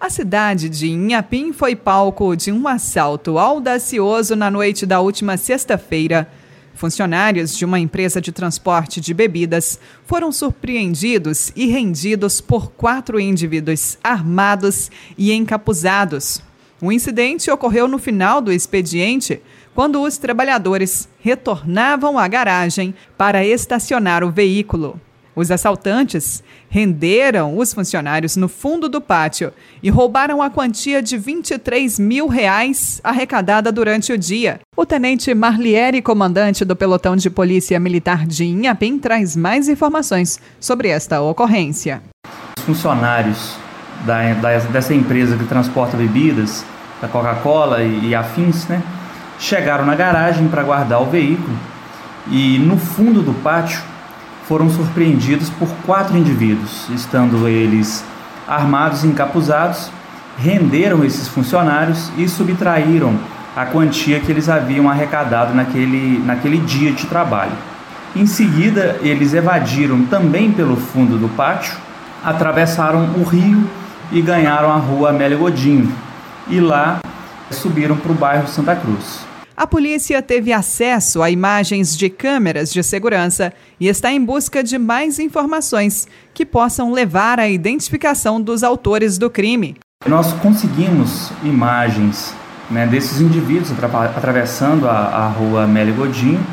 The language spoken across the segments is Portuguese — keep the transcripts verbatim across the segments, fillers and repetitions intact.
A cidade de Inhapim foi palco de um assalto audacioso na noite da última sexta-feira. Funcionários de uma empresa de transporte de bebidas foram surpreendidos e rendidos por quatro indivíduos armados e encapuzados. O incidente ocorreu no final do expediente, quando os trabalhadores retornavam à garagem para estacionar o veículo. Os assaltantes renderam os funcionários no fundo do pátio e roubaram a quantia de vinte e três mil reais arrecadada durante o dia. O tenente Marliere, comandante do pelotão de polícia militar de Inhapim, traz mais informações sobre esta ocorrência. Os funcionários da, da, dessa empresa que transporta bebidas, da Coca-Cola e, e afins, né, chegaram na garagem para guardar o veículo e no fundo do pátio foram surpreendidos por quatro indivíduos, estando eles armados e encapuzados, renderam esses funcionários e subtraíram a quantia que eles haviam arrecadado naquele, naquele dia de trabalho. Em seguida, eles evadiram também pelo fundo do pátio, atravessaram o rio e ganharam a rua Amélia Godinho, e lá subiram para o bairro Santa Cruz. A polícia teve acesso a imagens de câmeras de segurança e está em busca de mais informações que possam levar à identificação dos autores do crime. Nós conseguimos imagens, né, desses indivíduos atra- atravessando a, a rua Amélia Godinho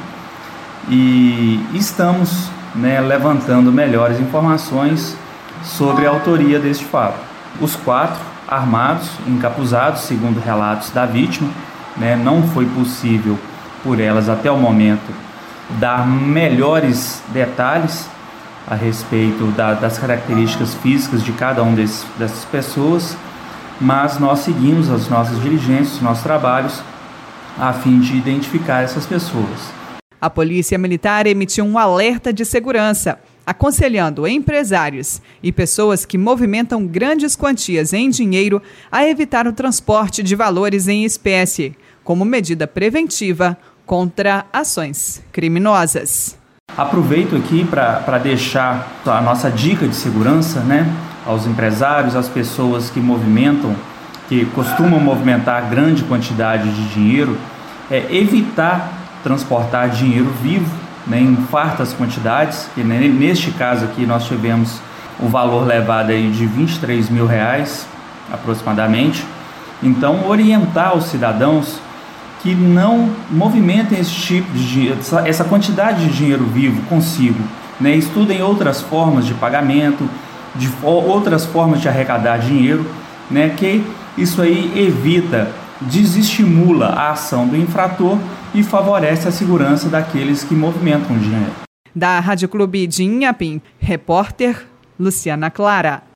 e estamos, né, levantando melhores informações sobre a autoria deste fato. Os quatro armados, encapuzados, segundo relatos da vítima, né, não foi possível por elas até o momento dar melhores detalhes a respeito da, das características físicas de cada um desses, dessas pessoas, mas nós seguimos as nossas diligências, os nossos trabalhos a fim de identificar essas pessoas. A Polícia Militar emitiu um alerta de segurança, aconselhando empresários e pessoas que movimentam grandes quantias em dinheiro a evitar o transporte de valores em espécie, como medida preventiva contra ações criminosas. Aproveito aqui para deixar a nossa dica de segurança, né, aos empresários, às pessoas que movimentam, que costumam movimentar grande quantidade de dinheiro, é evitar transportar dinheiro vivo, né, em fartas quantidades, que neste caso aqui nós tivemos o valor levado aí de vinte e três mil reais aproximadamente. Então, orientar os cidadãos que não movimentem esse tipo de dinheiro, essa quantidade de dinheiro vivo consigo, né? Estudem outras formas de pagamento, de outras formas de arrecadar dinheiro, né? Que isso aí evita, desestimula a ação do infrator e favorece a segurança daqueles que movimentam o dinheiro. Da Rádio Clube de Inhapim, repórter Luciana Clara.